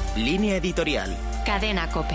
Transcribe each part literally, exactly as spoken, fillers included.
Línea editorial. Cadena COPE.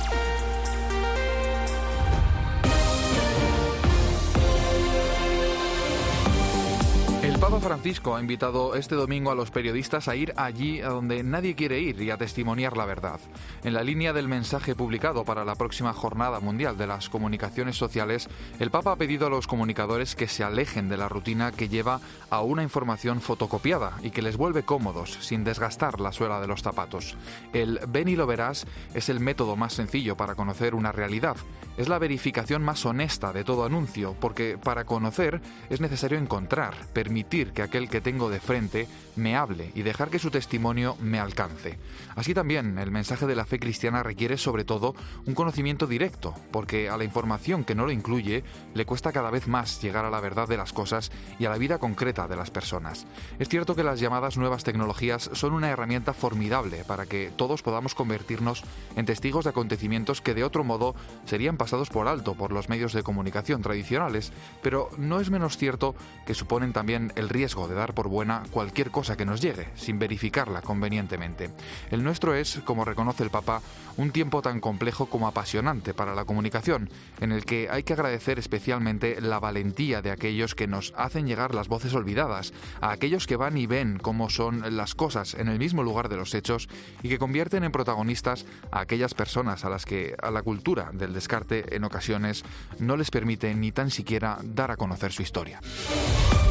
El Papa Francisco ha invitado este domingo a los periodistas a ir allí a donde nadie quiere ir y a testimoniar la verdad. En la línea del mensaje publicado para la próxima Jornada Mundial de las Comunicaciones Sociales, el Papa ha pedido a los comunicadores que se alejen de la rutina que lleva a una información fotocopiada y que les vuelve cómodos, sin desgastar la suela de los zapatos. El ven y lo verás es el método más sencillo para conocer una realidad. Es la verificación más honesta de todo anuncio, porque para conocer es necesario encontrar, permitir que aquel que tengo de frente me hable y dejar que su testimonio me alcance. Así también, el mensaje de la fe cristiana requiere sobre todo un conocimiento directo, porque a la información que no lo incluye le cuesta cada vez más llegar a la verdad de las cosas y a la vida concreta de las personas. Es cierto que las llamadas nuevas tecnologías son una herramienta formidable para que todos podamos convertirnos en testigos de acontecimientos que de otro modo serían pasados por alto por los medios de comunicación tradicionales, pero no es menos cierto que suponen también el riesgo de dar por buena cualquier cosa que nos llegue, sin verificarla convenientemente. El nuestro es, como reconoce el Papa, un tiempo tan complejo como apasionante para la comunicación, en el que hay que agradecer especialmente la valentía de aquellos que nos hacen llegar las voces olvidadas, a aquellos que van y ven cómo son las cosas en el mismo lugar de los hechos y que convierten en protagonistas a aquellas personas a las que a la cultura del descarte en ocasiones no les permite ni tan siquiera dar a conocer su historia.